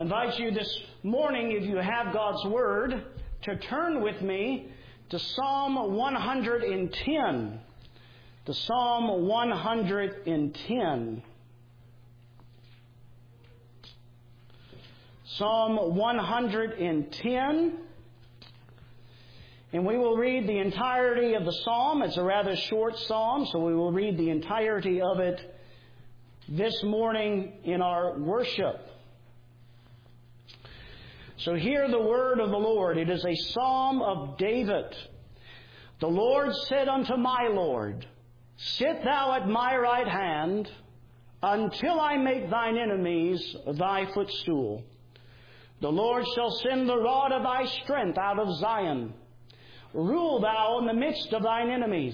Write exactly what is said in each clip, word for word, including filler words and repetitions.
I invite you this morning, if you have God's Word, to turn with me to Psalm one hundred ten. To Psalm one hundred ten. Psalm one hundred ten. And we will read the entirety of the psalm. It's a rather short psalm, so we will read the entirety of it this morning in our worship. So hear the word of the Lord. It is a psalm of David. The Lord said unto my Lord, Sit thou at my right hand, until I make thine enemies thy footstool. The Lord shall send the rod of thy strength out of Zion. Rule thou in the midst of thine enemies.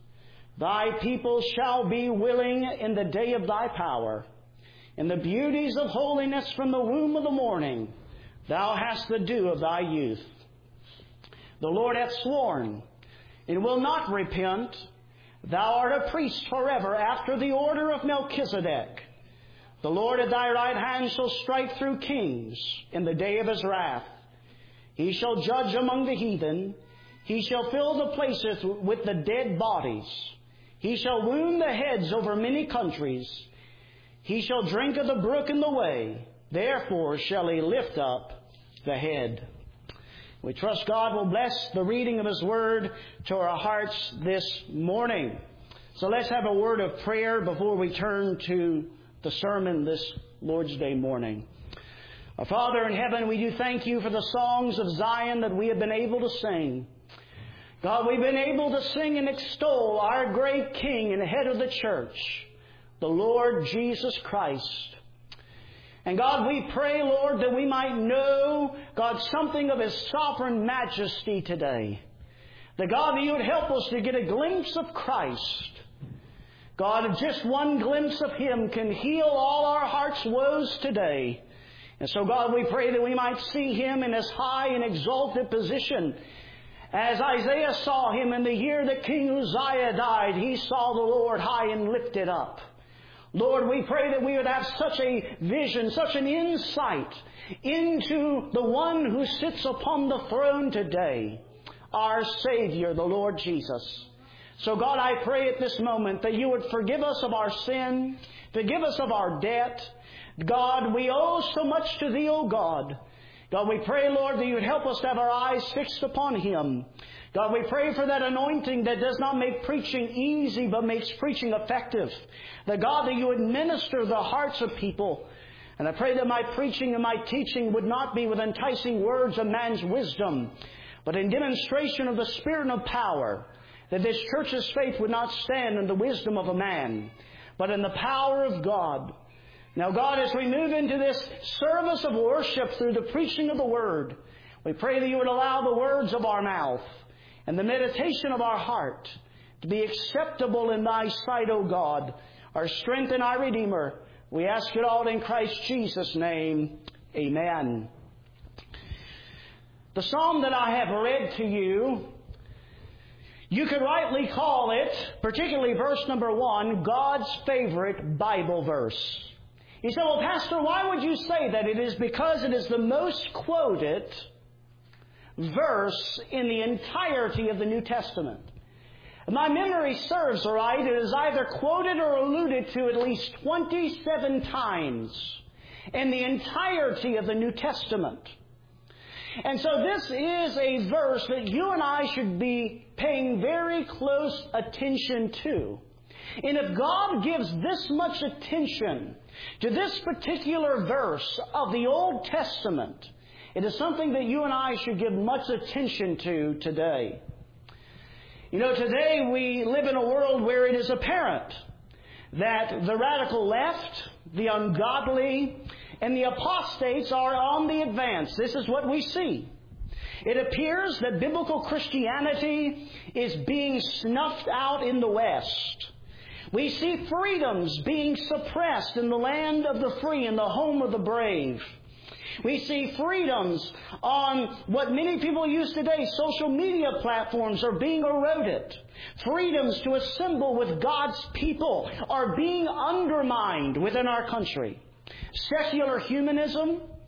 Thy people shall be willing in the day of thy power. In the beauties of holiness from the womb of the morning, thou hast the dew of thy youth. The Lord hath sworn, and will not repent. Thou art a priest forever, after the order of Melchizedek. The Lord at thy right hand shall strike through kings in the day of his wrath. He shall judge among the heathen. He shall fill the places with the dead bodies. He shall wound the heads over many countries. He shall drink of the brook in the way. Therefore shall he lift up the head. We trust God will bless the reading of His Word to our hearts this morning. So let's have a word of prayer before we turn to the sermon this Lord's Day morning. Our Father in heaven, we do thank You for the songs of Zion that we have been able to sing. God, we've been able to sing and extol our great King and head of the church, the Lord Jesus Christ. And God, we pray, Lord, that we might know, God, something of His sovereign majesty today. That, God, that You would help us to get a glimpse of Christ. God, just one glimpse of Him can heal all our heart's woes today. And so, God, we pray that we might see Him in His high and exalted position. As Isaiah saw Him in the year that King Uzziah died, he saw the Lord high and lifted up. Lord, we pray that we would have such a vision, such an insight into the one who sits upon the throne today, our Savior, the Lord Jesus. So God, I pray at this moment that You would forgive us of our sin, forgive us of our debt. God, we owe so much to Thee, O God. God, we pray, Lord, that You would help us to have our eyes fixed upon Him. God, we pray for that anointing that does not make preaching easy, but makes preaching effective. That, God, that You would minister the hearts of people. And I pray that my preaching and my teaching would not be with enticing words of man's wisdom, but in demonstration of the Spirit and of power. That this church's faith would not stand in the wisdom of a man, but in the power of God. Now, God, as we move into this service of worship through the preaching of the Word, we pray that You would allow the words of our mouth and the meditation of our heart to be acceptable in Thy sight, O God, our strength and our Redeemer. We ask it all in Christ Jesus' name. Amen. The psalm that I have read to you, you could rightly call it, particularly verse number one, God's favorite Bible verse. You say, well, Pastor, why would you say that? It is because it is the most quoted verse in the entirety of the New Testament. If my memory serves right, it is either quoted or alluded to at least twenty-seven times in the entirety of the New Testament. And so this is a verse that you and I should be paying very close attention to. And if God gives this much attention to this particular verse of the Old Testament, it is something that you and I should give much attention to today. You know, today we live in a world where it is apparent that the radical left, the ungodly, and the apostates are on the advance. This is what we see. It appears that biblical Christianity is being snuffed out in the West. We see freedoms being suppressed in the land of the free and the home of the brave. We see freedoms on what many people use today, social media platforms, are being eroded. Freedoms to assemble with God's people are being undermined within our country. Secular humanism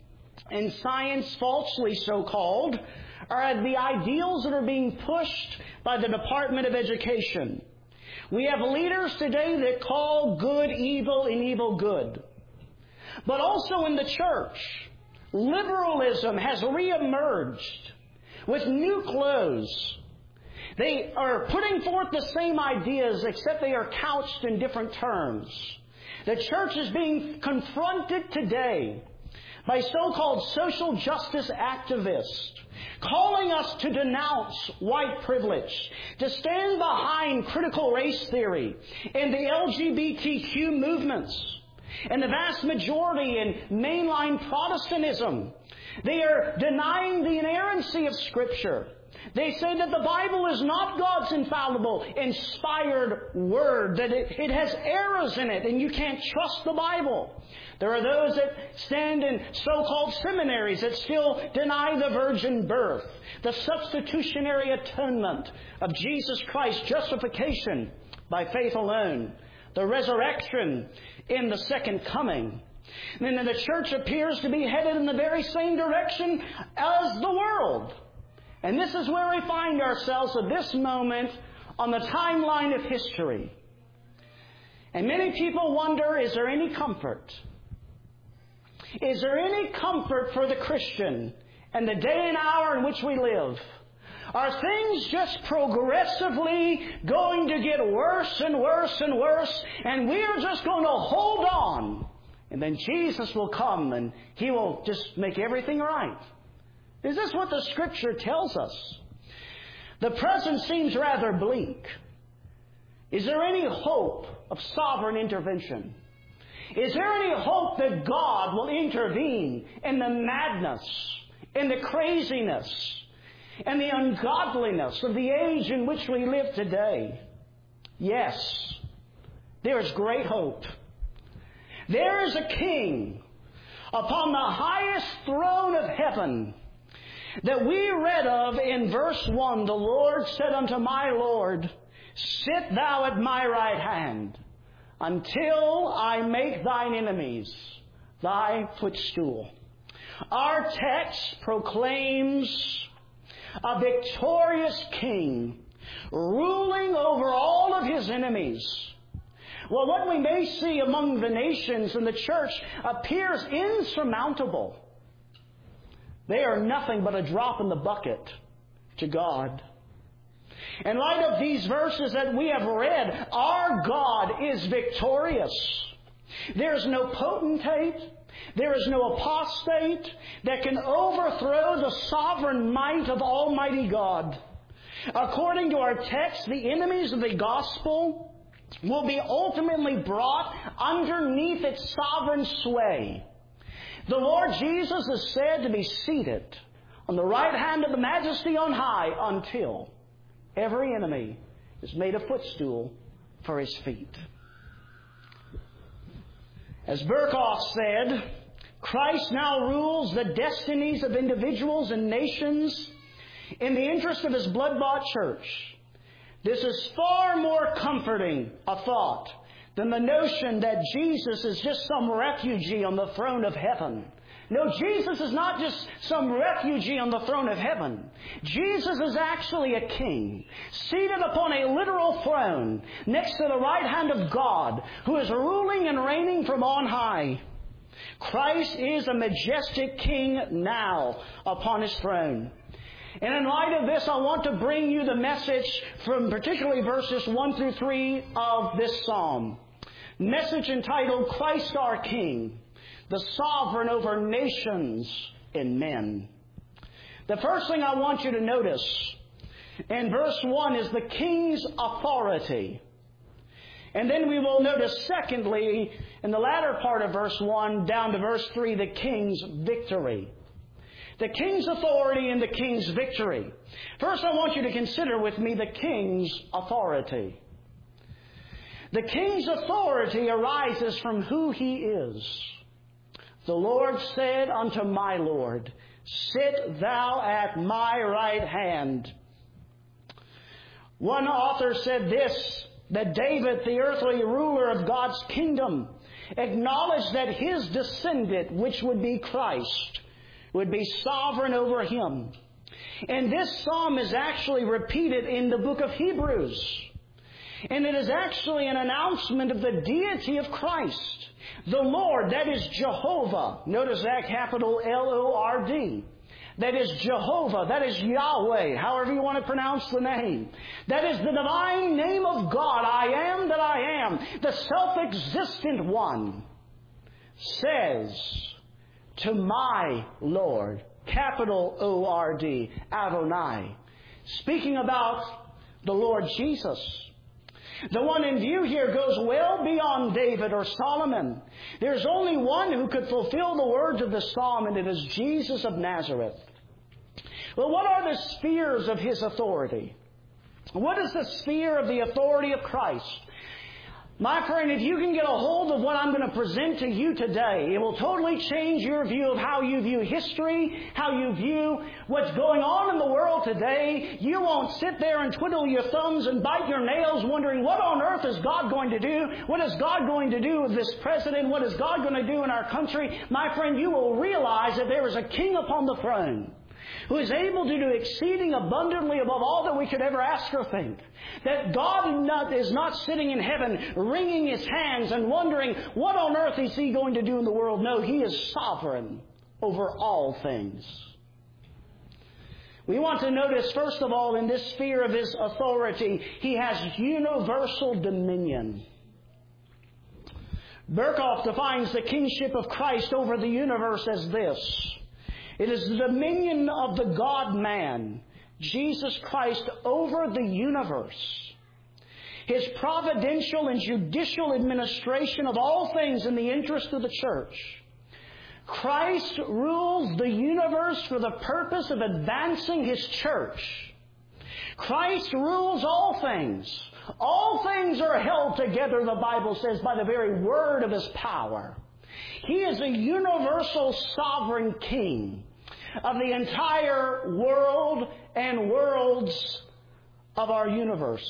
and science, falsely so called, are the ideals that are being pushed by the Department of Education. We have leaders today that call good evil and evil good. But also in the church, liberalism has reemerged with new clothes. They are putting forth the same ideas, except they are couched in different terms. The church is being confronted today by so-called social justice activists, calling us to denounce white privilege, to stand behind critical race theory and the L G B T Q movements, and the vast majority in mainline Protestantism. They are denying the inerrancy of Scripture. They say that the Bible is not God's infallible, inspired Word, that it, it has errors in it, and you can't trust the Bible. There are those that stand in so-called seminaries that still deny the virgin birth, the substitutionary atonement of Jesus Christ, justification by faith alone, the resurrection in the second coming. And then the church appears to be headed in the very same direction as the world. And this is where we find ourselves at this moment on the timeline of history. And many people wonder, is there any comfort? Is there any comfort for the Christian in the day and hour in which we live? Are things just progressively going to get worse and worse and worse, and we are just going to hold on, and then Jesus will come and He will just make everything right? Is this what the Scripture tells us? The present seems rather bleak. Is there any hope of sovereign intervention? Is there any hope that God will intervene in the madness, in the craziness, and the ungodliness of the age in which we live today? Yes, there is great hope. There is a King upon the highest throne of heaven that we read of in verse one. The Lord said unto my Lord, sit thou at my right hand, until I make thine enemies thy footstool. Our text proclaims a victorious King ruling over all of His enemies. Well, what we may see among the nations and the church appears insurmountable. They are nothing but a drop in the bucket to God. In light of these verses that we have read, our God is victorious. There is no potentate, there is no apostate that can overthrow the sovereign might of Almighty God. According to our text, the enemies of the gospel will be ultimately brought underneath its sovereign sway. The Lord Jesus is said to be seated on the right hand of the Majesty on high until every enemy is made a footstool for His feet. As Berkhoff said, Christ now rules the destinies of individuals and nations in the interest of His blood-bought church. This is far more comforting a thought than the notion that Jesus is just some refugee on the throne of heaven. No, Jesus is not just some refugee on the throne of heaven. Jesus is actually a king, seated upon a literal throne next to the right hand of God, who is ruling and reigning from on high. Christ is a majestic king now upon His throne. And in light of this, I want to bring you the message from particularly verses one through three of this psalm. Message entitled, Christ our King, the sovereign over nations and men. The first thing I want you to notice in verse one is the King's authority. And then we will notice, secondly, in the latter part of verse one down to verse three, the King's victory. The King's authority and the King's victory. First, I want you to consider with me the King's authority. The King's authority arises from who He is. The Lord said unto my Lord, sit thou at my right hand. One author said this, that David, the earthly ruler of God's kingdom, acknowledged that his descendant, which would be Christ, would be sovereign over him. And this psalm is actually repeated in the book of Hebrews. And it is actually an announcement of the deity of Christ. The Lord, that is Jehovah. Notice that, capital L O R D. That is Jehovah. That is Yahweh, however you want to pronounce the name. That is the divine name of God. I am that I am. The self-existent one says to my Lord, capital O R D, Adonai. Speaking about the Lord Jesus. The one in view here goes well beyond David or Solomon. There's only one who could fulfill the words of the psalm, and it is Jesus of Nazareth. Well, what are the spheres of His authority? What is the sphere of the authority of Christ? My friend, if you can get a hold of what I'm going to present to you today, it will totally change your view of how you view history, how you view what's going on in the world today. You won't sit there and twiddle your thumbs and bite your nails wondering, what on earth is God going to do? What is God going to do with this president? What is God going to do in our country? My friend, you will realize that there is a king upon the throne who is able to do exceeding abundantly above all that we could ever ask or think. That God is not sitting in heaven wringing His hands and wondering, what on earth is He going to do in the world? No, He is sovereign over all things. We want to notice, first of all, in this sphere of His authority, He has universal dominion. Berkhoff defines the kingship of Christ over the universe as this. It is the dominion of the God-man, Jesus Christ, over the universe. His providential and judicial administration of all things in the interest of the church. Christ rules the universe for the purpose of advancing His church. Christ rules all things. All things are held together, the Bible says, by the very word of His power. He is a universal sovereign king of the entire world and worlds of our universe.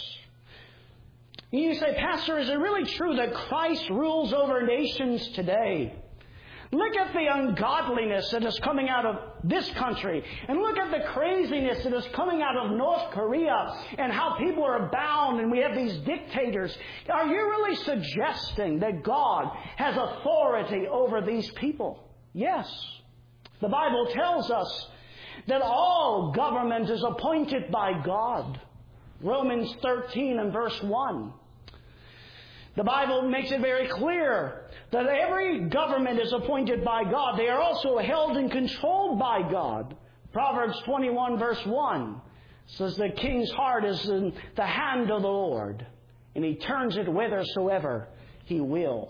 You say, Pastor, is it really true that Christ rules over nations today? Look at the ungodliness that is coming out of this country. And look at the craziness that is coming out of North Korea and how people are bound and we have these dictators. Are you really suggesting that God has authority over these people? Yes. The Bible tells us that all government is appointed by God. Romans thirteen and verse one. The Bible makes it very clear that every government is appointed by God. They are also held and controlled by God. Proverbs twenty-one verse one says the king's heart is in the hand of the Lord, and He turns it whithersoever He will.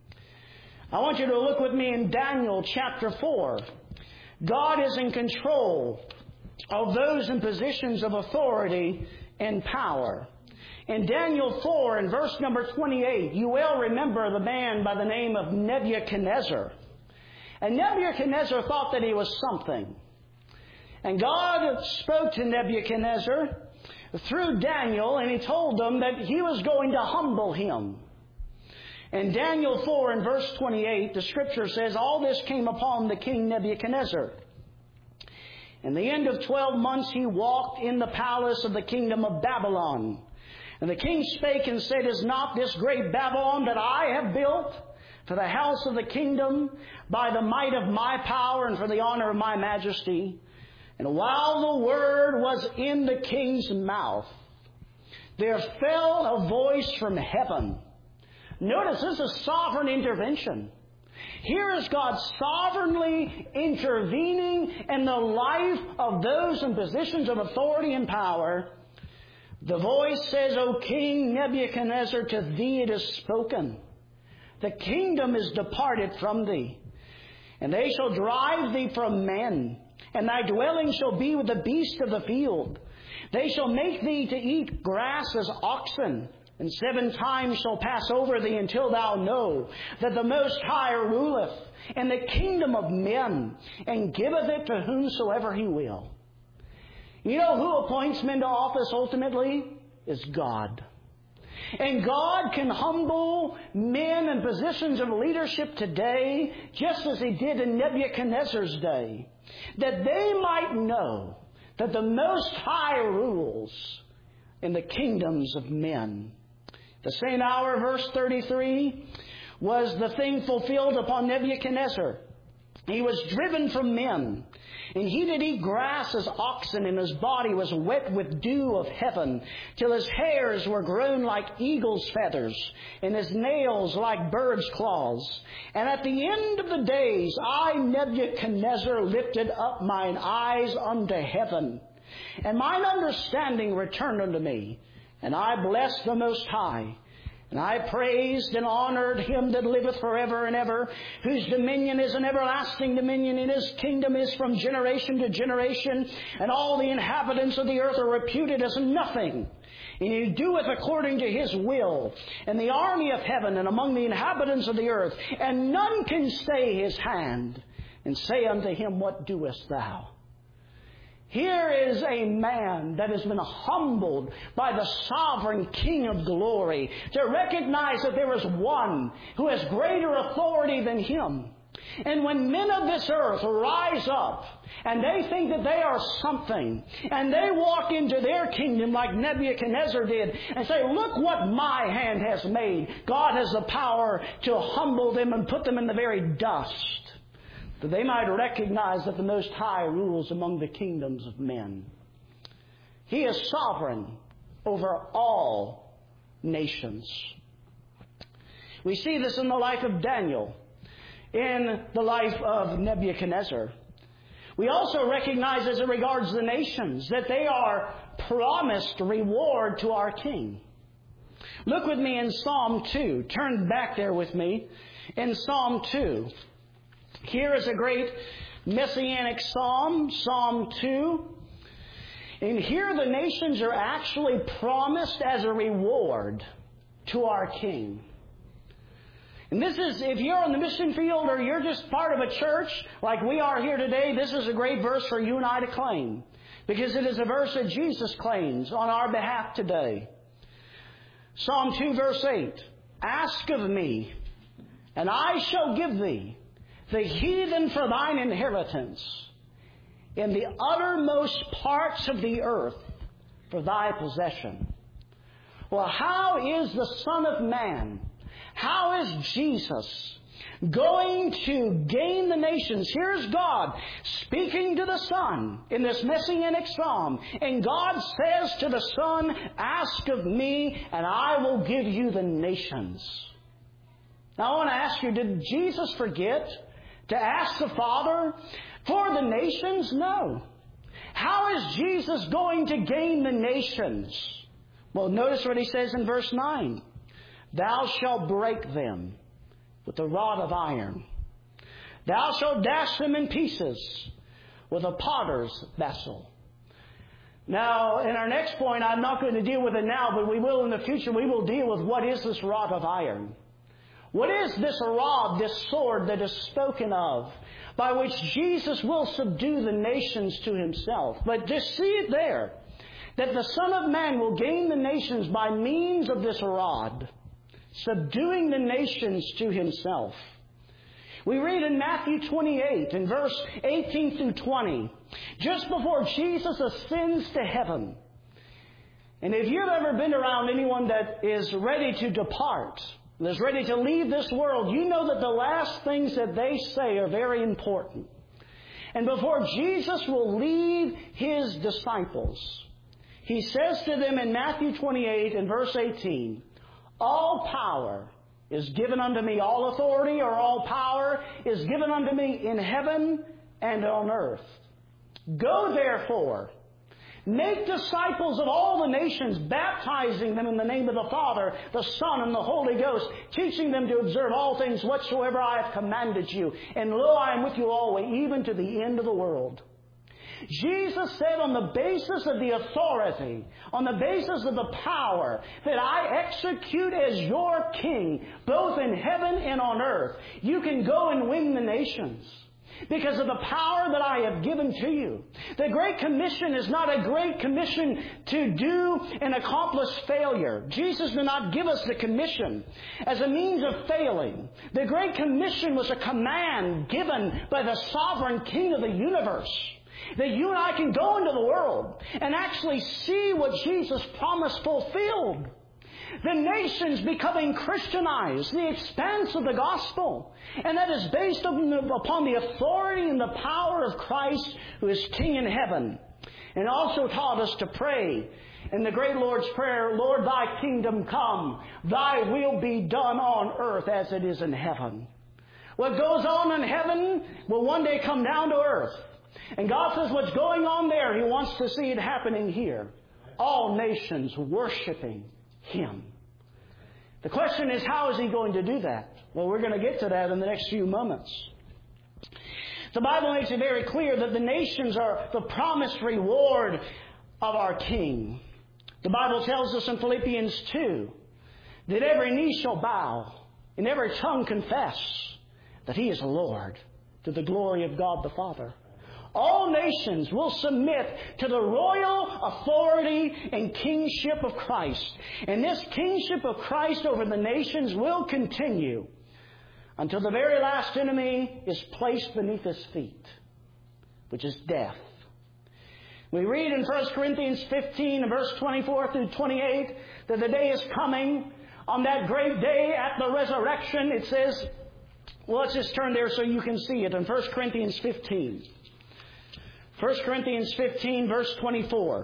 I want you to look with me in Daniel chapter four. God is in control of those in positions of authority and power. In Daniel four, in verse number twenty-eight, you well remember the man by the name of Nebuchadnezzar. And Nebuchadnezzar thought that he was something. And God spoke to Nebuchadnezzar through Daniel, and He told them that He was going to humble him. In Daniel four, in verse twenty-eight, the Scripture says, all this came upon the king Nebuchadnezzar. In the end of twelve months he walked in the palace of the kingdom of Babylon. And the king spake and said, is not this great Babylon that I have built for the house of the kingdom by the might of my power and for the honor of my majesty? And while the word was in the king's mouth, there fell a voice from heaven. Notice this is sovereign intervention. Here is God sovereignly intervening in the life of those in positions of authority and power. The voice says, O King Nebuchadnezzar, to thee it is spoken. The kingdom is departed from thee, and they shall drive thee from men, and thy dwelling shall be with the beasts of the field. They shall make thee to eat grass as oxen, and seven times shall pass over thee until thou know that the Most High ruleth in the kingdom of men, and giveth it to whomsoever He will. You know who appoints men to office ultimately? Is God. And God can humble men in positions of leadership today, just as He did in Nebuchadnezzar's day. that they might know that the Most High rules in the kingdoms of men. The same hour, verse thirty-three, was the thing fulfilled upon Nebuchadnezzar. He was driven from men, and he did eat grass as oxen, and his body was wet with dew of heaven, till his hairs were grown like eagle's feathers, and his nails like birds' claws. And at the end of the days, I, Nebuchadnezzar, lifted up mine eyes unto heaven, and mine understanding returned unto me, and I blessed the Most High. And I praised and honored Him that liveth forever and ever, whose dominion is an everlasting dominion, and His kingdom is from generation to generation. And all the inhabitants of the earth are reputed as nothing. And He doeth according to His will in the army of heaven and among the inhabitants of the earth. And none can stay His hand and say unto Him, What doest thou? Here is a man that has been humbled by the sovereign King of glory to recognize that there is one who has greater authority than him. And when men of this earth rise up and they think that they are something, and they walk into their kingdom like Nebuchadnezzar did and say, Look what my hand has made. God has the power to humble them and put them in the very dust, that they might recognize that the Most High rules among the kingdoms of men. He is sovereign over all nations. We see this in the life of Daniel, in the life of Nebuchadnezzar. We also recognize, as it regards the nations, that they are promised reward to our King. Look with me in Psalm two. Turn back there with me in Psalm two. Here is a great messianic psalm, Psalm two. And here the nations are actually promised as a reward to our King. And this is, if you're on the mission field or you're just part of a church like we are here today, this is a great verse for you and I to claim, because it is a verse that Jesus claims on our behalf today. Psalm two, verse eight. Ask of me, and I shall give thee the heathen for thine inheritance, in the uttermost parts of the earth for thy possession. Well, how is the Son of Man, how is Jesus going to gain the nations? Here's God speaking to the Son in this messianic psalm. And God says to the Son, Ask of me, and I will give you the nations. Now I want to ask you, did Jesus forget to ask the Father for the nations? No. How is Jesus going to gain the nations? Well, notice what He says in verse nine. Thou shalt break them with a rod of iron. Thou shalt dash them in pieces with a potter's vessel. Now, in our next point, I'm not going to deal with it now, but we will in the future. We will deal with what is this rod of iron. What is this rod, this sword that is spoken of, by which Jesus will subdue the nations to Himself? But just see it there, that the Son of Man will gain the nations by means of this rod, subduing the nations to Himself. We read in Matthew twenty-eight, in verse eighteen through twenty, just before Jesus ascends to heaven. And if you've ever been around anyone that is ready to depart, and is ready to leave this world, you know that the last things that they say are very important. And before Jesus will leave His disciples, He says to them in Matthew twenty-eight and verse eighteen, All power is given unto me, all authority or all power is given unto me in heaven and on earth. Go therefore, make disciples of all the nations, baptizing them in the name of the Father, the Son, and the Holy Ghost, teaching them to observe all things whatsoever I have commanded you. And lo, I am with you always, even to the end of the world. Jesus said, on the basis of the authority, on the basis of the power that I execute as your King, both in heaven and on earth, you can go and win the nations. because of the power that I have given to you. The Great Commission is not a Great Commission to do and accomplish failure. Jesus did not give us the commission as a means of failing. The Great Commission was a command given by the sovereign King of the universe, that you and I can go into the world and actually see what Jesus promised fulfilled. The nations becoming Christianized, the expanse of the gospel. And that is based upon the authority and the power of Christ, who is King in heaven. And also taught us to pray in the great Lord's Prayer, Lord, thy kingdom come, thy will be done on earth as it is in heaven. What goes on in heaven will one day come down to earth. And God says what's going on there, He wants to see it happening here. All nations worshiping Him. The question is, how is He going to do that? Well, we're going to get to that in the next few moments. The Bible makes it very clear that the nations are the promised reward of our King. The Bible tells us in Philippians two that every knee shall bow and every tongue confess that He is Lord, to the glory of God the Father. All nations will submit to the royal authority and kingship of Christ. And this kingship of Christ over the nations will continue until the very last enemy is placed beneath His feet, which is death. We read in First Corinthians fifteen, verse twenty-four through twenty-eight, that the day is coming. On that great day at the resurrection, it says, well, let's just turn there so you can see it in First Corinthians fifteen. First Corinthians fifteen, verse twenty-four.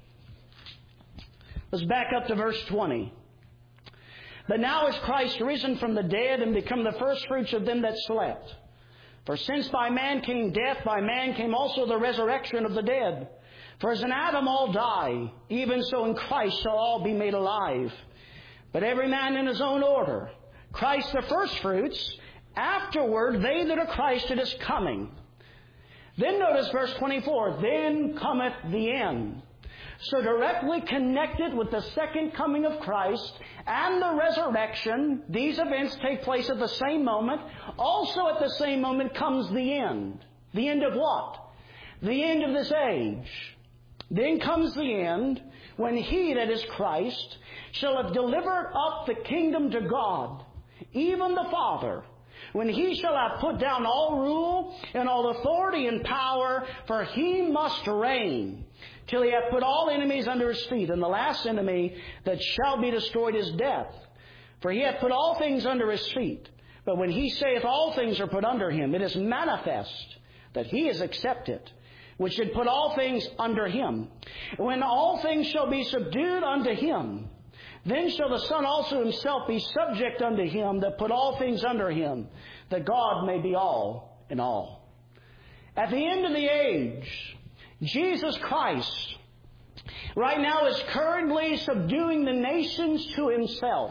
Let's back up to verse twenty. But now is Christ risen from the dead and become the firstfruits of them that slept. For since by man came death, by man came also the resurrection of the dead. For as in Adam all die, even so in Christ shall all be made alive. But every man in his own order. Christ the firstfruits, afterward they that are Christ at His coming. Then notice verse twenty-four, then cometh the end. So directly connected with the second coming of Christ and the resurrection, these events take place at the same moment. Also at the same moment comes the end. The end of what? The end of this age. Then comes the end when He, that is Christ, shall have delivered up the kingdom to God, even the Father, when He shall have put down all rule and all authority and power, for He must reign till He hath put all enemies under His feet. And the last enemy that shall be destroyed is death. For He hath put all things under His feet. But when He saith all things are put under Him, it is manifest that He is accepted, which should put all things under Him. When all things shall be subdued unto Him, then shall the Son also Himself be subject unto Him that put all things under Him, that God may be all in all. At the end of the age, Jesus Christ right now is currently subduing the nations to Himself.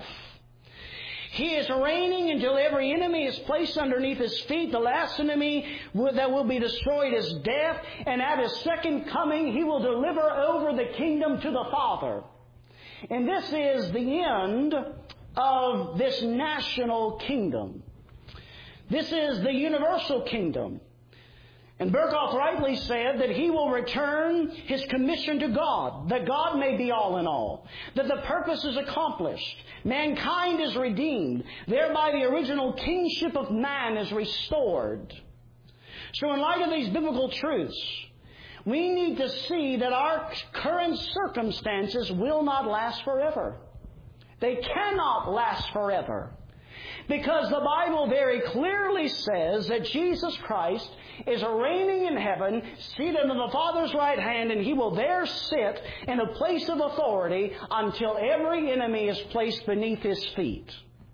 He is reigning until every enemy is placed underneath His feet. The last enemy that will be destroyed is death. And at His second coming, He will deliver over the kingdom to the Father. And this is the end of this national kingdom. This is the universal kingdom. And Berkhoff rightly said that He will return His commission to God, that God may be all in all, that the purpose is accomplished, mankind is redeemed, thereby the original kingship of man is restored. So in light of these biblical truths, we need to see that our current circumstances will not last forever. They cannot last forever. Because the Bible very clearly says that Jesus Christ is reigning in heaven, seated on the Father's right hand, and He will there sit in a place of authority until every enemy is placed beneath His feet.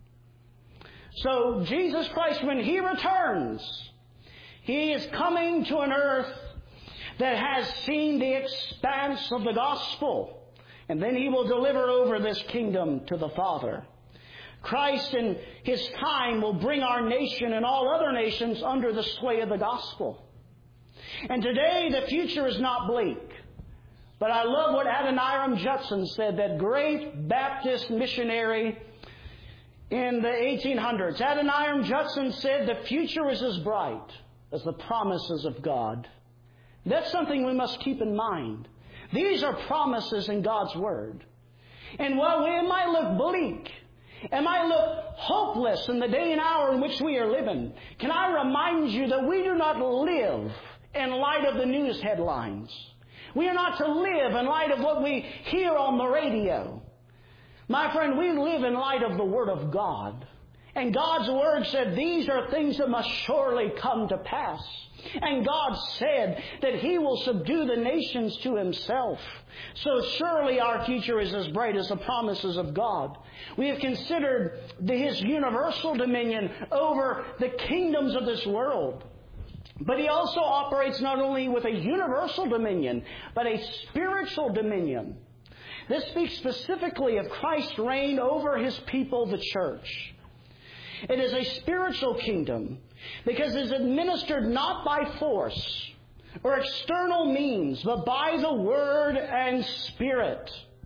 So Jesus Christ, when He returns, He is coming to an earth that has seen the expanse of the gospel. And then He will deliver over this kingdom to the Father. Christ in His time will bring our nation and all other nations under the sway of the gospel. And today the future is not bleak. But I love what Adoniram Judson said, that great Baptist missionary in the eighteen hundreds. Adoniram Judson said, the future is as bright as the promises of God. That's something we must keep in mind. These are promises in God's Word. And while we might look bleak, and might look hopeless in the day and hour in which we are living, can I remind you that we do not live in light of the news headlines. We are not to live in light of what we hear on the radio. My friend, we live in light of the Word of God. And God's Word said these are things that must surely come to pass. And God said that He will subdue the nations to Himself. So surely our future is as bright as the promises of God. We have considered the, His universal dominion over the kingdoms of this world. But He also operates not only with a universal dominion, but a spiritual dominion. This speaks specifically of Christ's reign over His people, the church. It is a spiritual kingdom because it is administered not by force or external means, but by the Word and Spirit.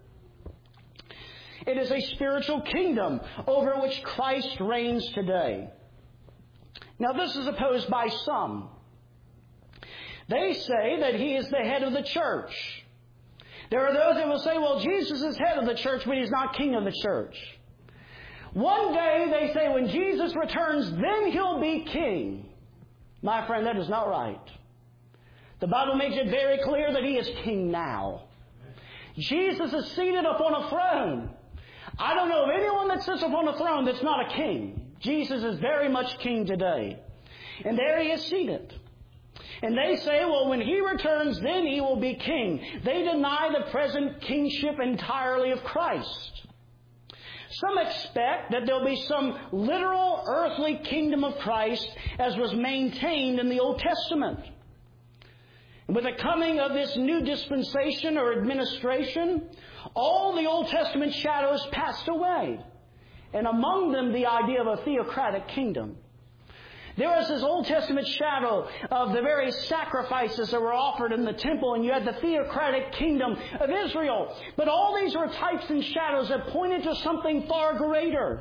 It is a spiritual kingdom over which Christ reigns today. Now, this is opposed by some. They say that He is the head of the church. There are those that will say, well, Jesus is head of the church, but He's not king of the church. One day, they say, when Jesus returns, then He'll be king. My friend, that is not right. The Bible makes it very clear that He is king now. Jesus is seated upon a throne. I don't know of anyone that sits upon a throne that's not a king. Jesus is very much king today. And there He is seated. And they say, well, when He returns, then He will be king. They deny the present kingship entirely of Christ. Some expect that there'll be some literal earthly kingdom of Christ as was maintained in the Old Testament. With the coming of this new dispensation or administration, all the Old Testament shadows passed away. And among them, the idea of a theocratic kingdom. There was this Old Testament shadow of the very sacrifices that were offered in the temple, and you had the theocratic kingdom of Israel. But all these were types and shadows that pointed to something far greater.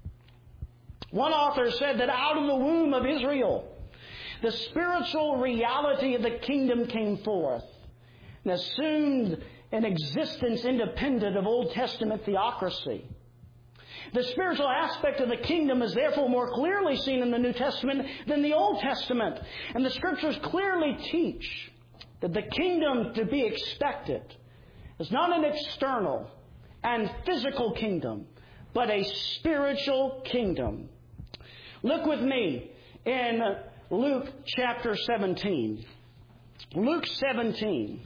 One author said that out of the womb of Israel, the spiritual reality of the kingdom came forth and assumed an existence independent of Old Testament theocracy. The spiritual aspect of the kingdom is therefore more clearly seen in the New Testament than the Old Testament. And the Scriptures clearly teach that the kingdom to be expected is not an external and physical kingdom, but a spiritual kingdom. Look with me in Luke chapter seventeen. Luke seventeen.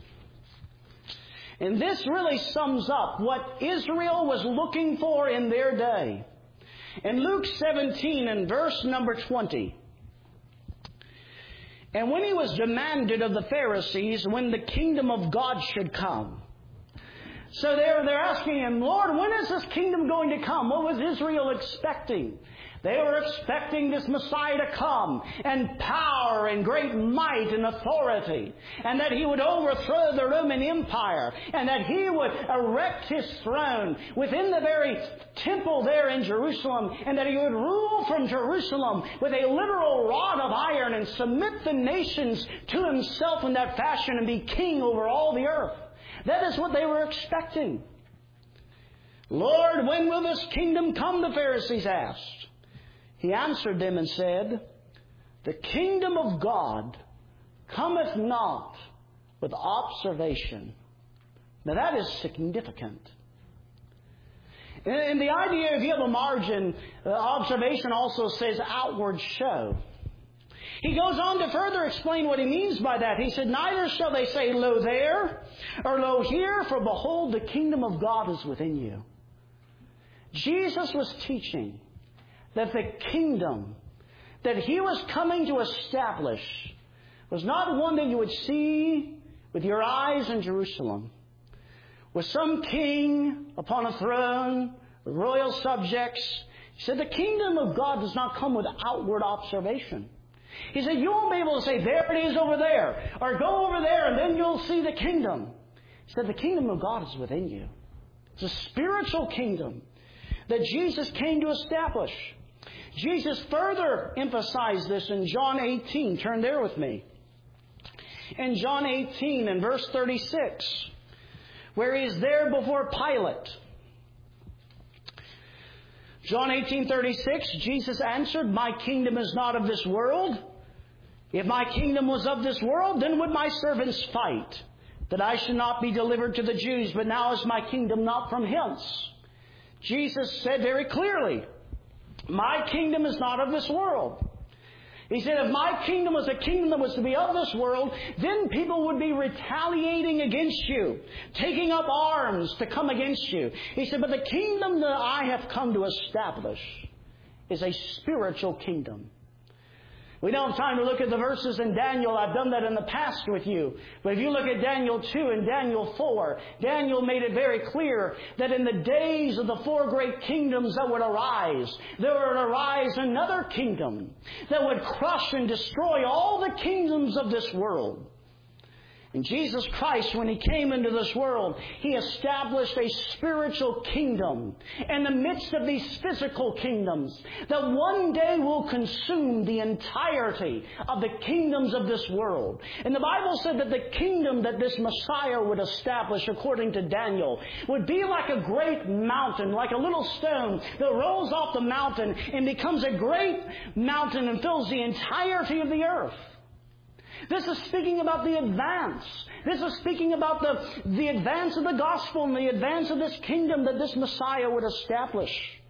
And this really sums up what Israel was looking for in their day. In Luke seventeen and verse number twenty. And when He was demanded of the Pharisees when the kingdom of God should come. So they're, they're asking Him, Lord, when is this kingdom going to come? What was Israel expecting? They were expecting this Messiah to come and power and great might and authority, and that He would overthrow the Roman Empire, and that He would erect His throne within the very temple there in Jerusalem, and that He would rule from Jerusalem with a literal rod of iron and submit the nations to Himself in that fashion and be king over all the earth. That is what they were expecting. Lord, when will this kingdom come? The Pharisees asked. He answered them and said, the kingdom of God cometh not with observation. Now that is significant. And the idea, if you have a margin, uh, observation also says outward show. He goes on to further explain what he means by that. He said, neither shall they say, lo there, or lo here, for behold, the kingdom of God is within you. Jesus was teaching that the kingdom that He was coming to establish was not one that you would see with your eyes in Jerusalem, with some king upon a throne, with royal subjects. He said the kingdom of God does not come with outward observation. He said you won't be able to say, there it is over there, or go over there and then you'll see the kingdom. He said the kingdom of God is within you. It's a spiritual kingdom that Jesus came to establish. Jesus further emphasized this in John eighteen. Turn there with me. In John eighteen and verse thirty-six, where he is there before Pilate. John eighteen thirty-six, Jesus answered, "My kingdom is not of this world. If my kingdom was of this world, then would my servants fight, that I should not be delivered to the Jews. But now is my kingdom not from hence." Jesus said very clearly, "My kingdom is not of this world." He said, if my kingdom was a kingdom that was to be of this world, then people would be retaliating against you, taking up arms to come against you. He said, but the kingdom that I have come to establish is a spiritual kingdom. We don't have time to look at the verses in Daniel. I've done that in the past with you. But if you look at Daniel two and Daniel four, Daniel made it very clear that in the days of the four great kingdoms that would arise, there would arise another kingdom that would crush and destroy all the kingdoms of this world. And Jesus Christ, when He came into this world, He established a spiritual kingdom in the midst of these physical kingdoms that one day will consume the entirety of the kingdoms of this world. And the Bible said that the kingdom that this Messiah would establish, according to Daniel, would be like a great mountain, like a little stone that rolls off the mountain and becomes a great mountain and fills the entirety of the earth. This is speaking about the advance. This is speaking about the, the advance of the gospel and the advance of this kingdom that this Messiah would establish.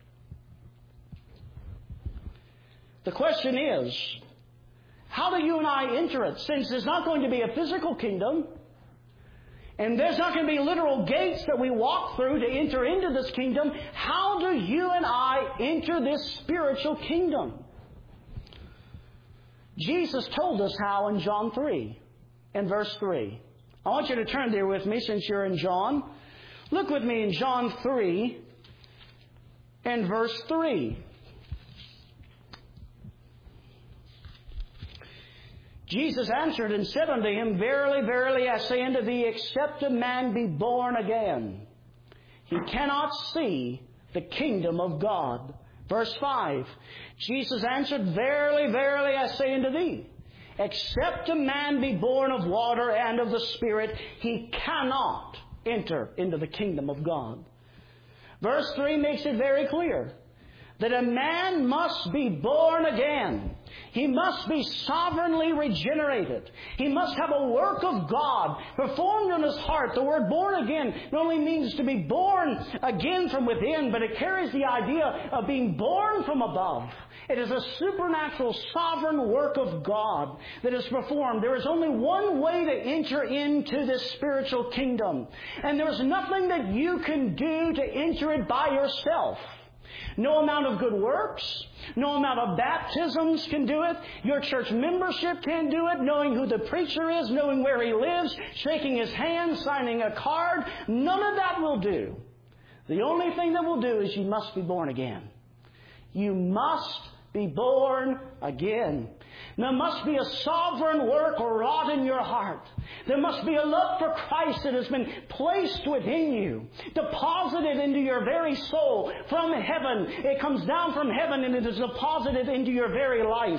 The question is, how do you and I enter it? Since there's not going to be a physical kingdom, and there's not going to be literal gates that we walk through to enter into this kingdom, how do you and I enter this spiritual kingdom? Jesus told us how in John three, in verse three. I want you to turn there with me since you're in John. Look with me in John three and verse three. Jesus answered and said unto him, Verily, verily, I say unto thee, except a man be born again, he cannot see the kingdom of God. Verse five, Jesus answered, Verily, verily, I say unto thee, except a man be born of water and of the Spirit, he cannot enter into the kingdom of God. Verse three makes it very clear that a man must be born again. He must be sovereignly regenerated. He must have a work of God performed in his heart. The word born again not only means to be born again from within, but it carries the idea of being born from above. It is a supernatural, sovereign work of God that is performed. There is only one way to enter into this spiritual kingdom. And there is nothing that you can do to enter it by yourself. No amount of good works, no amount of baptisms can do it. Your church membership can't do it. Knowing who the preacher is, knowing where he lives, shaking his hand, signing a card, none of that will do. The only thing that will do is you must be born again. You must be born again. There must be a sovereign work wrought in your heart. There must be a love for Christ that has been placed within you, deposited into your very soul from heaven. It comes down from heaven and it is deposited into your very life.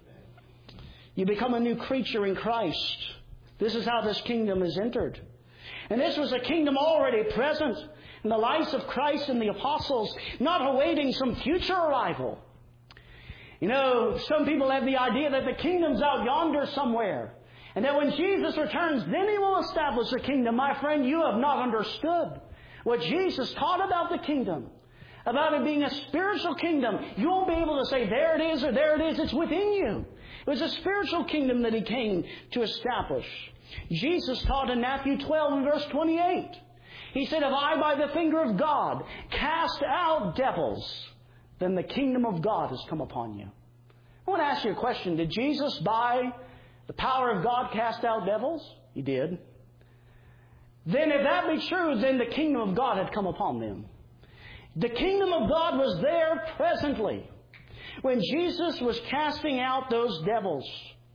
You become a new creature in Christ. This is how this kingdom is entered. And this was a kingdom already present in the lives of Christ and the apostles, not awaiting some future arrival. You know, some people have the idea that the kingdom's out yonder somewhere, and that when Jesus returns, then He will establish a kingdom. My friend, you have not understood what Jesus taught about the kingdom, about it being a spiritual kingdom. You won't be able to say, there it is or there it is. It's within you. It was a spiritual kingdom that He came to establish. Jesus taught in Matthew twelve and verse twenty-eight. He said, if I by the finger of God cast out devils, then the kingdom of God has come upon you. I want to ask you a question. Did Jesus, by the power of God, cast out devils? He did. Then if that be true, then the kingdom of God had come upon them. The kingdom of God was there presently when Jesus was casting out those devils.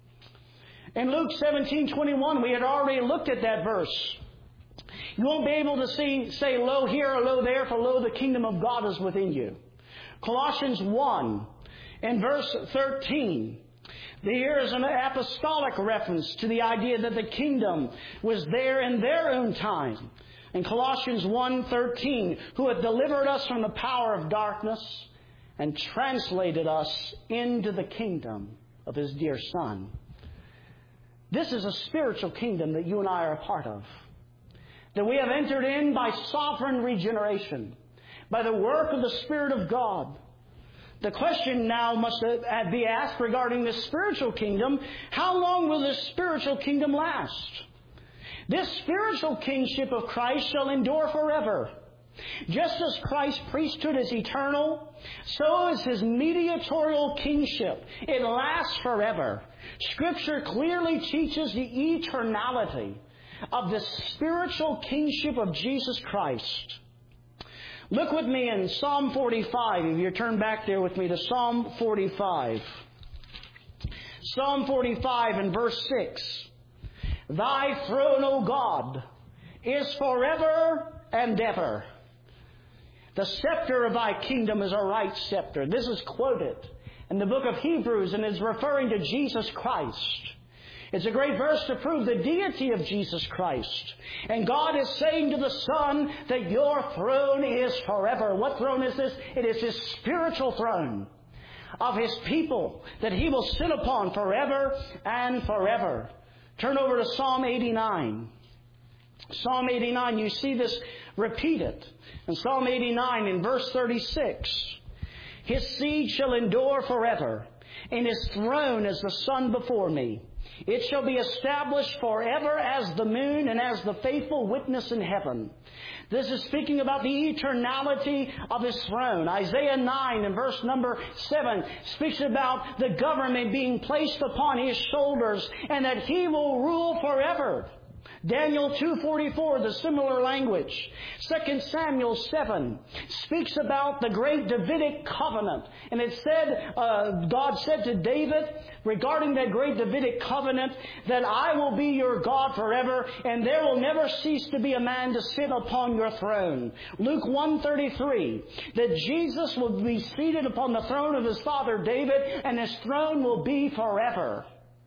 In Luke seventeen twenty-one, we had already looked at that verse. You won't be able to see, say, lo here or lo there, for lo, the kingdom of God is within you. Colossians one In verse thirteen, here is an apostolic reference to the idea that the kingdom was there in their own time. In Colossians one thirteen, who hath delivered us from the power of darkness and translated us into the kingdom of His dear Son. This is a spiritual kingdom that you and I are a part of, that we have entered in by sovereign regeneration, by the work of the Spirit of God. The question now must be asked regarding this spiritual kingdom: how long will this spiritual kingdom last? This spiritual kingship of Christ shall endure forever. Just as Christ's priesthood is eternal, so is His mediatorial kingship. It lasts forever. Scripture clearly teaches the eternality of the spiritual kingship of Jesus Christ. Look with me in Psalm forty-five. If you turn back there with me to Psalm forty-five. Psalm forty-five and verse six. Thy throne, O God, is forever and ever. The scepter of Thy kingdom is a right scepter. This is quoted in the book of Hebrews and is referring to Jesus Christ. It's a great verse to prove the deity of Jesus Christ. And God is saying to the Son that your throne is forever. What throne is this? It is His spiritual throne of His people that He will sit upon forever and forever. Turn over to Psalm eighty-nine. Psalm eighty-nine, you see this repeated. In Psalm eighty-nine, in verse thirty-six, His seed shall endure forever, and His throne as the sun before me. It shall be established forever as the moon and as the faithful witness in heaven. This is speaking about the eternality of His throne. Isaiah nine and verse number seven speaks about the government being placed upon His shoulders and that He will rule forever. Daniel two forty-four, the similar language. Second Samuel seven speaks about the great Davidic covenant. And it said, uh, God said to David regarding that great Davidic covenant that I will be your God forever and there will never cease to be a man to sit upon your throne. Luke one thirty-three, that Jesus will be seated upon the throne of His father David and His throne will be forever.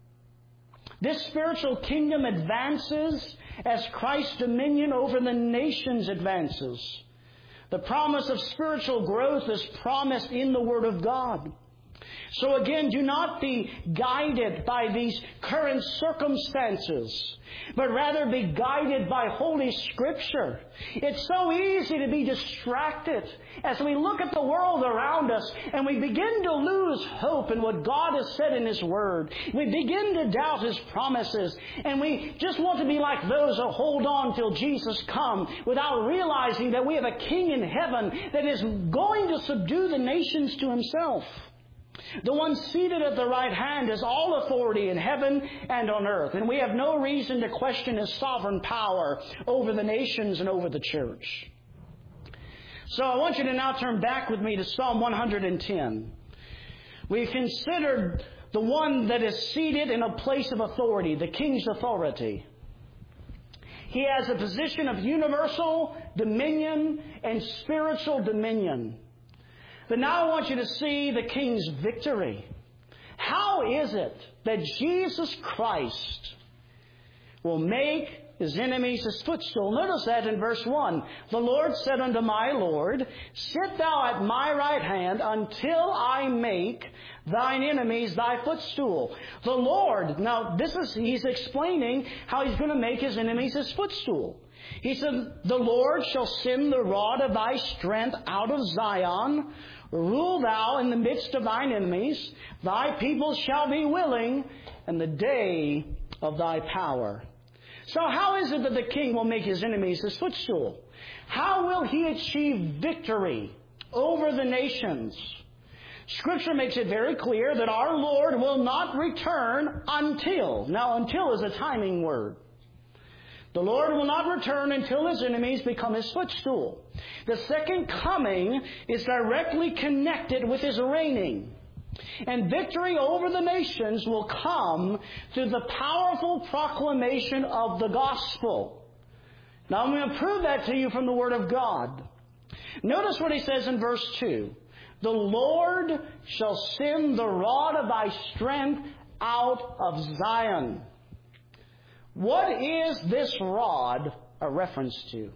This spiritual kingdom advances as Christ's dominion over the nations advances. The promise of spiritual growth is promised in the Word of God. So again, do not be guided by these current circumstances, but rather be guided by Holy Scripture. It's so easy to be distracted as we look at the world around us and we begin to lose hope in what God has said in His Word. We begin to doubt His promises, and we just want to be like those who hold on till Jesus comes without realizing that we have a King in heaven that is going to subdue the nations to Himself. The one seated at the right hand has all authority in heaven and on earth. And we have no reason to question His sovereign power over the nations and over the church. So I want you to now turn back with me to Psalm one hundred ten. We've considered the one that is seated in a place of authority, the King's authority. He has a position of universal dominion and spiritual dominion. But now I want you to see the King's victory. How is it that Jesus Christ will make His enemies His footstool? Notice that in verse one. The Lord said unto my Lord, sit thou at my right hand until I make thine enemies thy footstool. The Lord, now this is, He's explaining how He's going to make His enemies His footstool. He said, the Lord shall send the rod of thy strength out of Zion. Rule thou in the midst of thine enemies. Thy people shall be willing in the day of thy power. So how is it that the King will make His enemies His footstool? How will He achieve victory over the nations? Scripture makes it very clear that our Lord will not return until. Now, until is a timing word. The Lord will not return until His enemies become His footstool. The second coming is directly connected with His reigning. And victory over the nations will come through the powerful proclamation of the gospel. Now I'm going to prove that to you from the Word of God. Notice what He says in verse two. The Lord shall send the rod of thy strength out of Zion. What is this rod a reference to?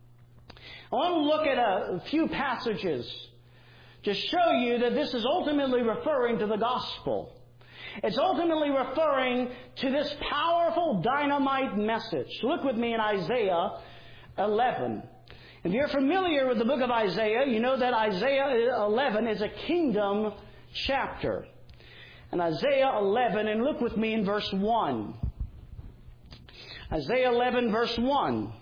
I want to look at a few passages to show you that this is ultimately referring to the gospel. It's ultimately referring to this powerful dynamite message. Look with me in Isaiah eleven. If you're familiar with the book of Isaiah, you know that Isaiah eleven is a kingdom chapter. And Isaiah eleven, and look with me in verse one. Isaiah eleven, verse one.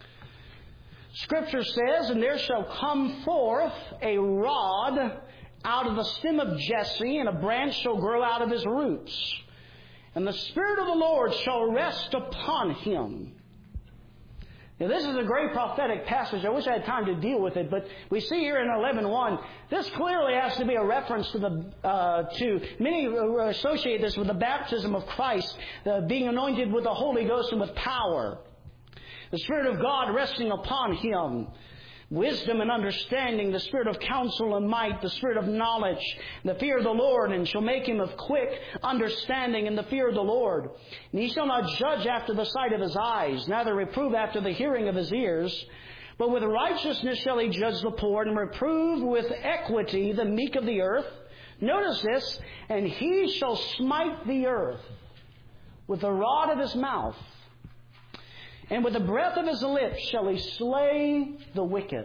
Scripture says, "And there shall come forth a rod out of the stem of Jesse, and a branch shall grow out of his roots. And the Spirit of the Lord shall rest upon him." Now, this is a great prophetic passage. I wish I had time to deal with it, but we see here in eleven one, this clearly has to be a reference to the, uh, to, many associate this with the baptism of Christ, uh, being anointed with the Holy Ghost and with power. The Spirit of God resting upon him. Wisdom and understanding, the Spirit of counsel and might, the Spirit of knowledge, the fear of the Lord, and shall make him of quick understanding in the fear of the Lord. And he shall not judge after the sight of his eyes, neither reprove after the hearing of his ears, but with righteousness shall he judge the poor, and reprove with equity the meek of the earth. Notice this, and he shall smite the earth with the rod of his mouth. And with the breath of his lips shall he slay the wicked.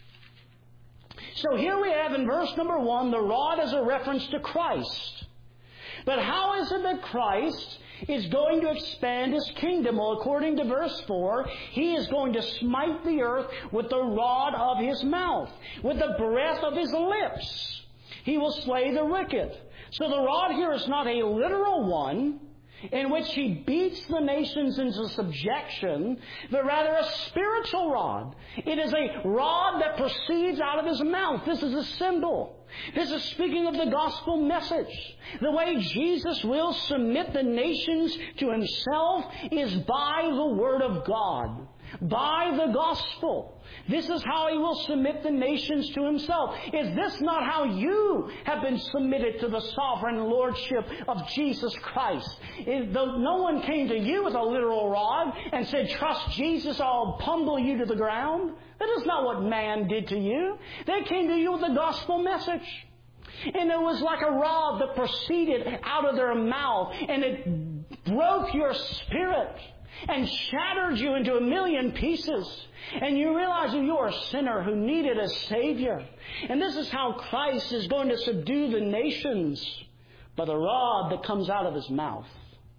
So here we have in verse number one, the rod as a reference to Christ. But how is it that Christ is going to expand his kingdom? Well, according to verse four, he is going to smite the earth with the rod of his mouth. With the breath of his lips, he will slay the wicked. So the rod here is not a literal one, in which he beats the nations into subjection, but rather a spiritual rod. It is a rod that proceeds out of his mouth. This is a symbol. This is speaking of the gospel message. The way Jesus will submit the nations to himself is by the Word of God, by the gospel. This is how he will submit the nations to himself. Is this not how you have been submitted to the sovereign lordship of Jesus Christ? Is, though no one came to you with a literal rod and said, "Trust Jesus, I'll pummel you to the ground." That is not what man did to you. They came to you with the gospel message. And it was like a rod that proceeded out of their mouth, and it broke your spirit and shattered you into a million pieces. And you realize that you are a sinner who needed a Savior. And this is how Christ is going to subdue the nations, by the rod that comes out of his mouth.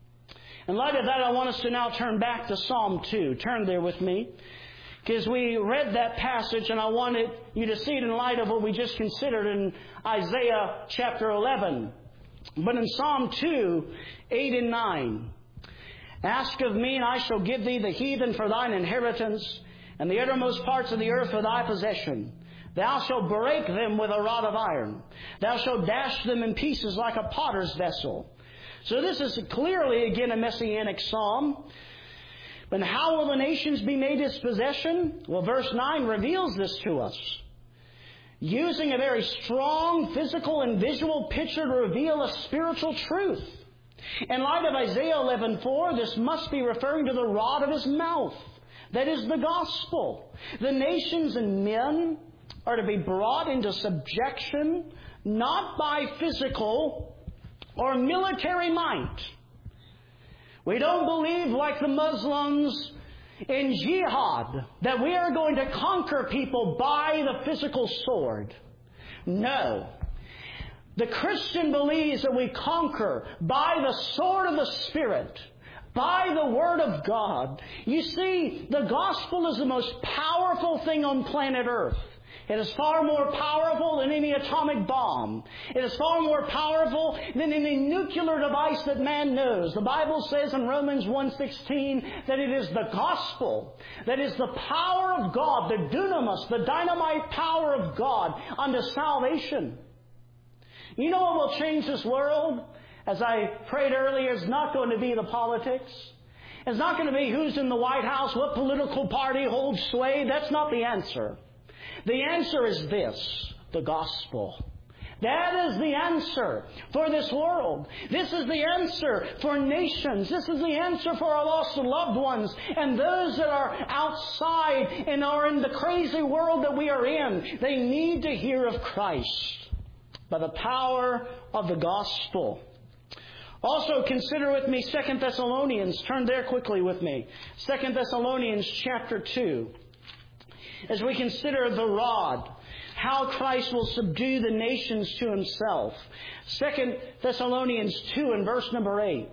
In light of that, I want us to now turn back to Psalm two. Turn there with me, because we read that passage, and I wanted you to see it in light of what we just considered in Isaiah chapter eleven. But in Psalm two, eight and nine, "Ask of me, and I shall give thee the heathen for thine inheritance, and the uttermost parts of the earth for thy possession. Thou shalt break them with a rod of iron. Thou shalt dash them in pieces like a potter's vessel." So this is clearly, again, a messianic psalm. But how will the nations be made his possession? Well, verse nine reveals this to us, using a very strong physical and visual picture to reveal a spiritual truth. In light of Isaiah eleven four, this must be referring to the rod of his mouth. That is the gospel. The nations and men are to be brought into subjection, not by physical or military might. We don't believe, like the Muslims, in jihad, that we are going to conquer people by the physical sword. No. The Christian believes that we conquer by the sword of the Spirit, by the Word of God. You see, the gospel is the most powerful thing on planet Earth. It is far more powerful than any atomic bomb. It is far more powerful than any nuclear device that man knows. The Bible says in Romans one sixteen that it is the gospel that is the power of God, the dunamis, the dynamite power of God unto salvation. You know what will change this world? As I prayed earlier, it's not going to be the politics. It's not going to be who's in the White House, what political party holds sway. That's not the answer. The answer is this, the gospel. That is the answer for this world. This is the answer for nations. This is the answer for our lost loved ones and those that are outside and are in the crazy world that we are in. They need to hear of Christ by the power of the gospel. Also consider with me Second Thessalonians. Turn there quickly with me. Second Thessalonians chapter two. As we consider the rod, how Christ will subdue the nations to Himself. Second Thessalonians two and verse number eight.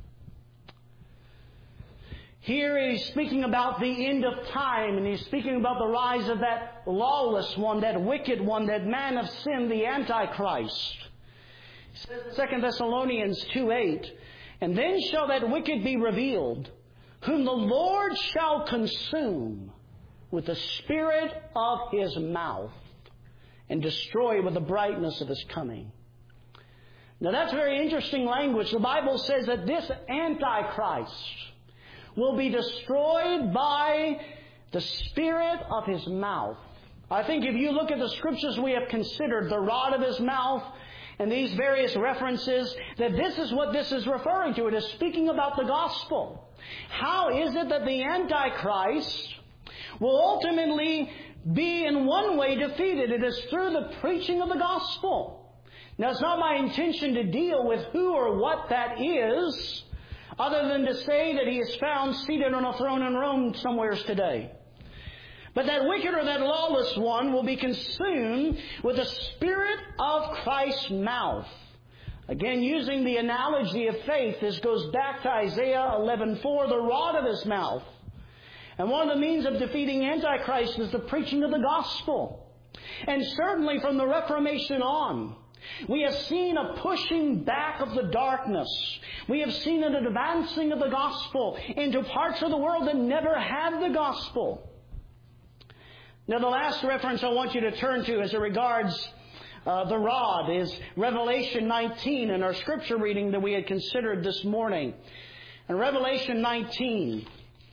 Here he's speaking about the end of time, and he's speaking about the rise of that lawless one, that wicked one, that man of sin, the Antichrist. He says in Second Thessalonians two eight, "And then shall that wicked be revealed, whom the Lord shall consume with the spirit of His mouth, and destroy with the brightness of His coming." Now that's very interesting language. The Bible says that this Antichrist will be destroyed by the spirit of his mouth. I think if you look at the scriptures we have considered, the rod of his mouth, and these various references, that this is what this is referring to. It is speaking about the gospel. How is it that the Antichrist will ultimately be in one way defeated? It is through the preaching of the gospel. Now, it's not my intention to deal with who or what that is, other than to say that he is found seated on a throne in Rome somewheres today. But that wicked or that lawless one will be consumed with the spirit of Christ's mouth. Again, using the analogy of faith, this goes back to Isaiah eleven four, the rod of his mouth. And one of the means of defeating Antichrist is the preaching of the gospel. And certainly from the Reformation on, we have seen a pushing back of the darkness. We have seen an advancing of the gospel into parts of the world that never had the gospel. Now, the last reference I want you to turn to as it regards uh, the rod is Revelation nineteen in our scripture reading that we had considered this morning. In Revelation nineteen,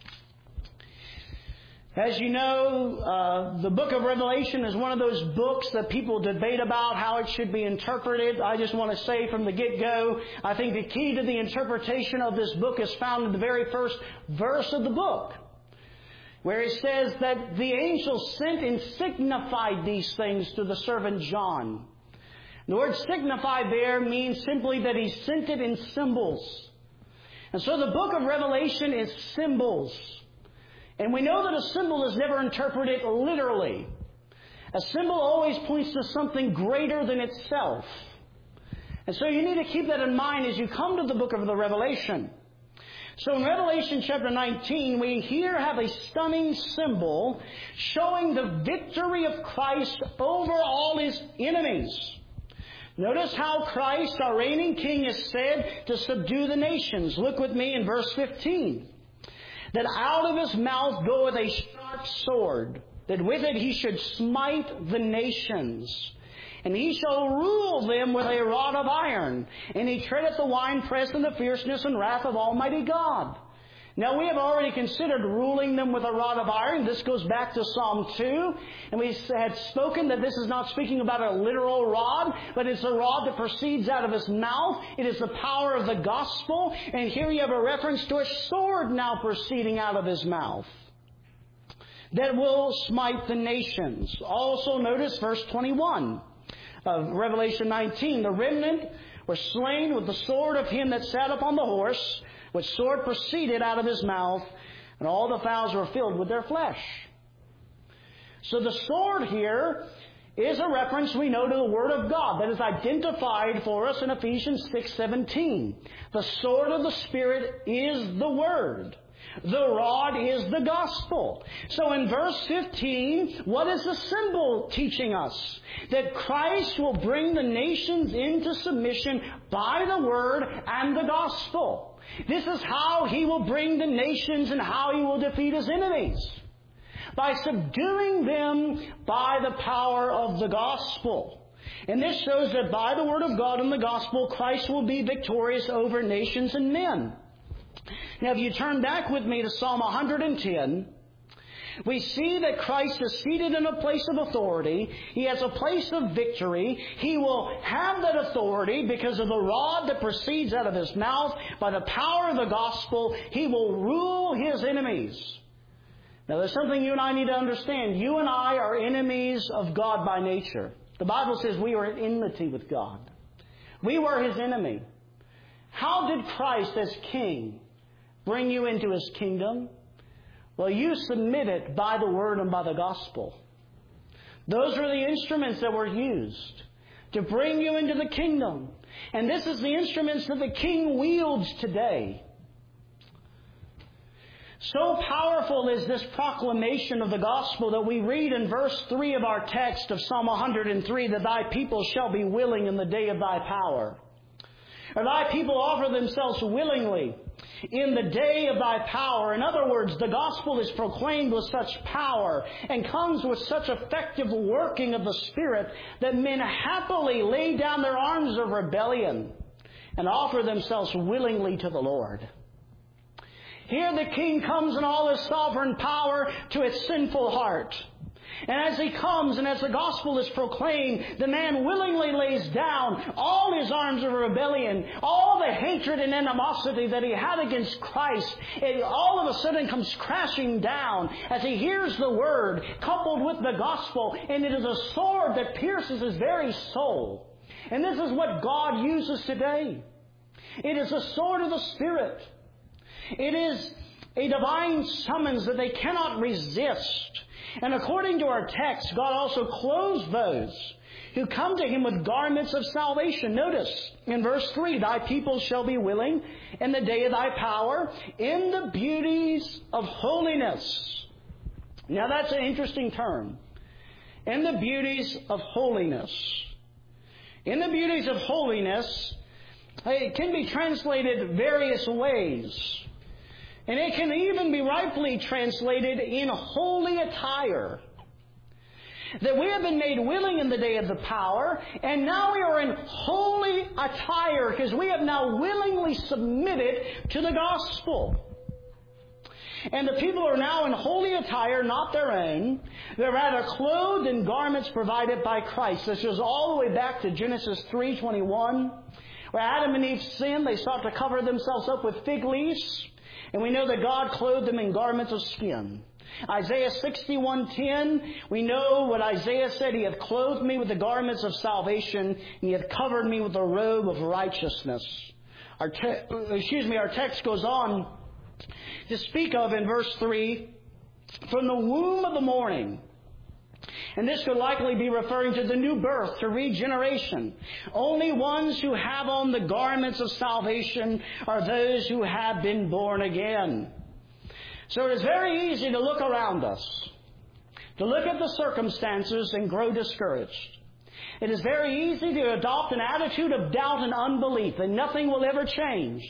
as you know, uh, the book of Revelation is one of those books that people debate about how it should be interpreted. I just want to say from the get-go, I think the key to the interpretation of this book is found in the very first verse of the book, where it says that the angel sent and signified these things to the servant John. The word signify there means simply that he sent it in symbols. And so the book of Revelation is symbols. And we know that a symbol is never interpreted literally. A symbol always points to something greater than itself. And so you need to keep that in mind as you come to the book of the Revelation. So in Revelation chapter nineteen, we here have a stunning symbol showing the victory of Christ over all His enemies. Notice how Christ, our reigning King, is said to subdue the nations. Look with me in verse fifteen. That out of His mouth goeth a sharp sword, that with it He should smite the nations. And He shall rule them with a rod of iron, and He treadeth the winepress in the fierceness and wrath of Almighty God. Now, we have already considered ruling them with a rod of iron. This goes back to Psalm two. And we had spoken that this is not speaking about a literal rod, but it's a rod that proceeds out of His mouth. It is the power of the gospel. And here you have a reference to a sword now proceeding out of His mouth that will smite the nations. Also notice verse twenty-one of Revelation nineteen. The remnant were slain with the sword of him that sat upon the horse, which sword proceeded out of his mouth, and all the fowls were filled with their flesh. So the sword here is a reference, we know, to the Word of God that is identified for us in Ephesians six seventeen. The sword of the Spirit is the Word. The rod is the gospel. So in verse fifteen, what is the symbol teaching us? That Christ will bring the nations into submission by the Word and the gospel. This is how He will bring the nations and how He will defeat His enemies. By subduing them by the power of the gospel. And this shows that by the Word of God and the gospel, Christ will be victorious over nations and men. Now, if you turn back with me to Psalm one hundred ten, We see that Christ is seated in a place of authority. He has a place of victory. He will have that authority because of the rod that proceeds out of His mouth. By the power of the gospel, He will rule His enemies. Now, there's something you and I need to understand. You and I are enemies of God by nature. The Bible says we are at enmity with God. We were His enemy. How did Christ, as King, bring you into His kingdom? Well, you submitted by the Word and by the gospel. Those are the instruments that were used to bring you into the kingdom. And this is the instruments that the King wields today. So powerful is this proclamation of the gospel that we read in verse three of our text of Psalm one hundred three, that Thy people shall be willing in the day of Thy power. Or Thy people offer themselves willingly in the day of Thy power. In other words, the gospel is proclaimed with such power and comes with such effective working of the Spirit that men happily lay down their arms of rebellion and offer themselves willingly to the Lord. Here the King comes in all His sovereign power to its sinful heart. And as He comes and as the gospel is proclaimed, the man willingly lays down all his arms of rebellion, all the hatred and animosity that he had against Christ. It all of a sudden comes crashing down as he hears the word coupled with the gospel. And it is a sword that pierces his very soul. And this is what God uses today. It is a sword of the Spirit. It is a divine summons that they cannot resist. And according to our text, God also clothes those who come to Him with garments of salvation. Notice in verse three, Thy people shall be willing in the day of Thy power, in the beauties of holiness. Now that's an interesting term. In the beauties of holiness. In the beauties of holiness, it can be translated various ways. And it can even be rightfully translated in holy attire. That we have been made willing in the day of the power, and now we are in holy attire because we have now willingly submitted to the gospel. And the people are now in holy attire, not their own. They're rather clothed in garments provided by Christ. This goes all the way back to Genesis three twenty-one, where Adam and Eve sinned. They sought to cover themselves up with fig leaves. And we know that God clothed them in garments of skin. Isaiah sixty-one ten, we know what Isaiah said, He hath clothed me with the garments of salvation, and He hath covered me with the robe of righteousness. Our te- excuse me, our text goes on to speak of in verse three, from the womb of the morning. And this could likely be referring to the new birth, to regeneration. Only ones who have on the garments of salvation are those who have been born again. So it is very easy to look around us, to look at the circumstances and grow discouraged. It is very easy to adopt an attitude of doubt and unbelief, and nothing will ever change.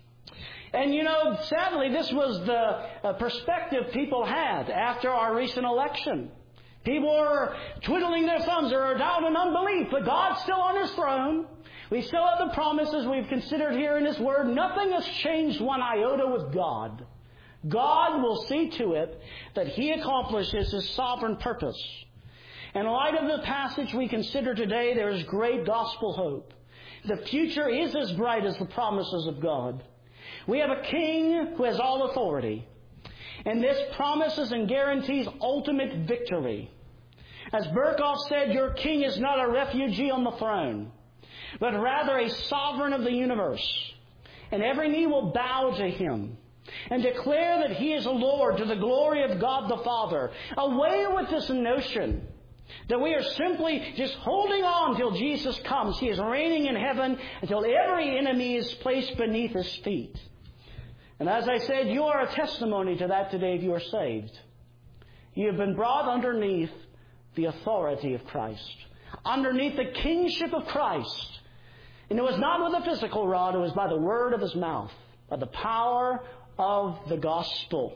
And you know, sadly, this was the uh, perspective people had after our recent election. People are twiddling their thumbs or are doubt and unbelief, but God's still on His throne. We still have the promises we've considered here in His Word. Nothing has changed one iota with God. God will see to it that He accomplishes His sovereign purpose. In light of the passage we consider today, there is great gospel hope. The future is as bright as the promises of God. We have a King who has all authority. And this promises and guarantees ultimate victory. As Berkhoff said, your King is not a refugee on the throne, but rather a sovereign of the universe. And every knee will bow to Him and declare that He is a Lord to the glory of God the Father. Away with this notion that we are simply just holding on till Jesus comes. He is reigning in heaven until every enemy is placed beneath His feet. And as I said, you are a testimony to that today if you are saved. You have been brought underneath the authority of Christ, underneath the kingship of Christ. And it was not with a physical rod, it was by the word of His mouth, by the power of the gospel.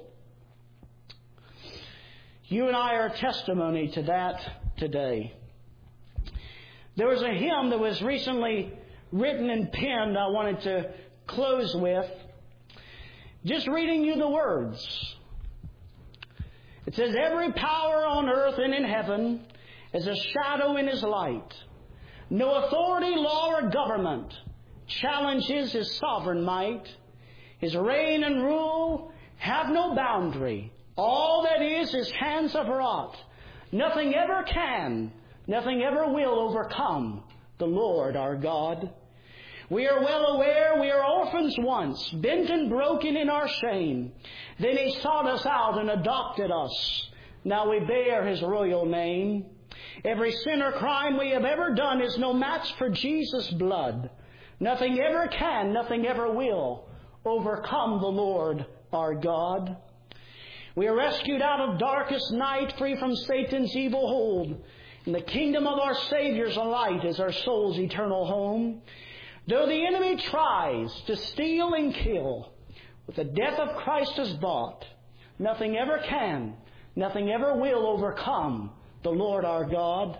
You and I are a testimony to that today. There was a hymn that was recently written and penned I wanted to close with. Just reading you the words. It says, every power on earth and in heaven is a shadow in His light. No authority, law, or government challenges His sovereign might. His reign and rule have no boundary. All that is His hands have wrought. Nothing ever can, nothing ever will overcome the Lord our God. We are well aware we are orphans once, bent and broken in our shame. Then He sought us out and adopted us. Now we bear His royal name. Every sin or crime we have ever done is no match for Jesus' blood. Nothing ever can, nothing ever will overcome the Lord our God. We are rescued out of darkest night, free from Satan's evil hold. And the kingdom of our Savior's light is our soul's eternal home. Though the enemy tries to steal and kill, with the death of Christ as bought, nothing ever can, nothing ever will overcome the Lord our God.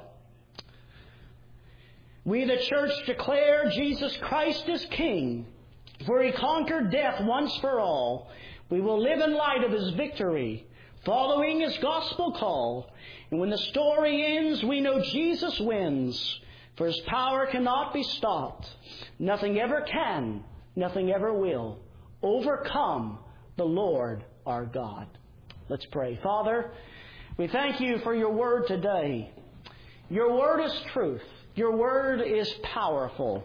We, the church, declare Jesus Christ is King, for He conquered death once for all. We will live in light of His victory, following His gospel call. And when the story ends, we know Jesus wins, for His power cannot be stopped. Nothing ever can, nothing ever will overcome the Lord our God. Let's pray. Father, we thank You for Your word today. Your word is truth. Your word is powerful.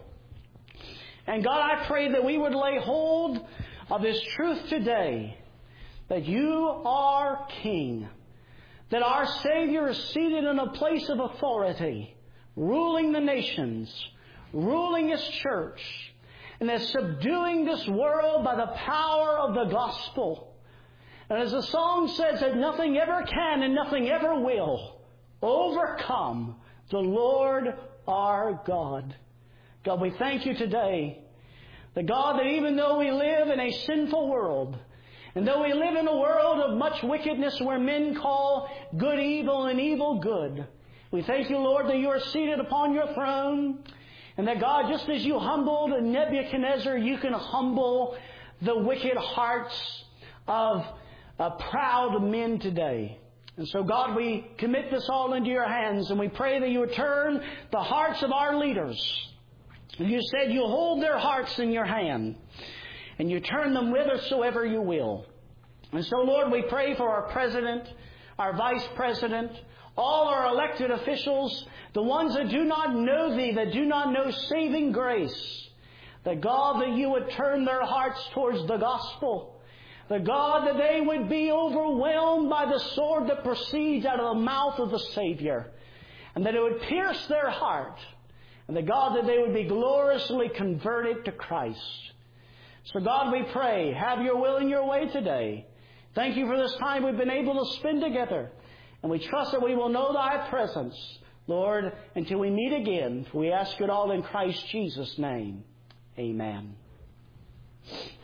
And God, I pray that we would lay hold of this truth today, that You are King, that our Savior is seated in a place of authority, ruling the nations, ruling His church, and is subduing this world by the power of the gospel. And as the song says, that nothing ever can and nothing ever will overcome the Lord our God. God, we thank You today, the God that even though we live in a sinful world, and though we live in a world of much wickedness where men call good evil and evil good, we thank You, Lord, that You are seated upon Your throne, and that, God, just as You humbled Nebuchadnezzar, You can humble the wicked hearts of uh, proud men today. And so, God, we commit this all into Your hands, and we pray that You would turn the hearts of our leaders. You said You hold their hearts in Your hand, and You turn them whithersoever You will. And so, Lord, we pray for our President, our Vice President, all our elected officials, the ones that do not know Thee, that do not know saving grace, that, God, that You would turn their hearts towards the gospel. That, God, that they would be overwhelmed by the sword that proceeds out of the mouth of the Savior, and that it would pierce their heart, and that, God, that they would be gloriously converted to Christ. So, God, we pray, have Your will and Your way today. Thank You for this time we've been able to spend together, and we trust that we will know Thy presence, Lord, until we meet again. For we ask it all in Christ Jesus' name. Amen.